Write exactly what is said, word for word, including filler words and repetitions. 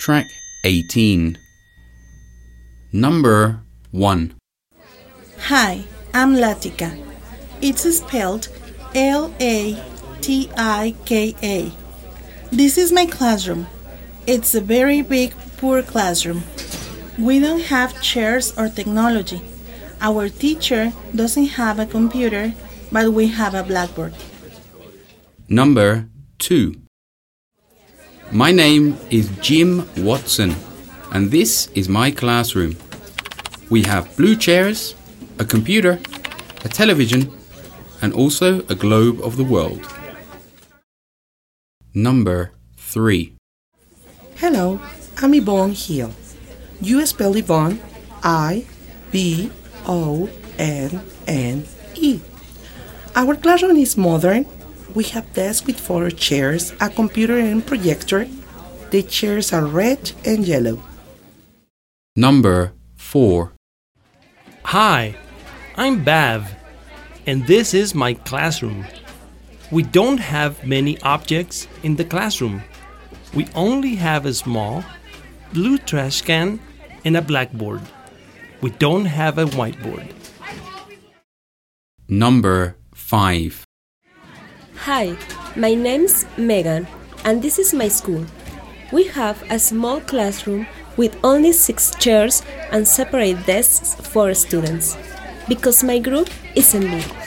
Track eighteen. Number one. Hi, I'm Latika. It's spelled L A T I K A. This is my classroom. It's a very big, poor classroom. We don't have chairs or technology. Our teacher doesn't have a computer, but we have a blackboard. Number two. My name is Jim Watson, and this is my classroom. We have blue chairs, a computer, a television, and also a globe of the world. Number three. Hello, I'm Yvonne Hill. You spell Yvonne I V O N N E. Our classroom is modern. We have desks with four chairs, a computer and projector. The chairs are red and yellow. Number four. Hi, I'm Bav, and this is my classroom. We don't have many objects in the classroom. We only have a small blue trash can and a blackboard. We don't have a whiteboard. Number five. Hi, my name's Megan, and this is my school. We have a small classroom with only six chairs and separate desks for students, because my group isn't big.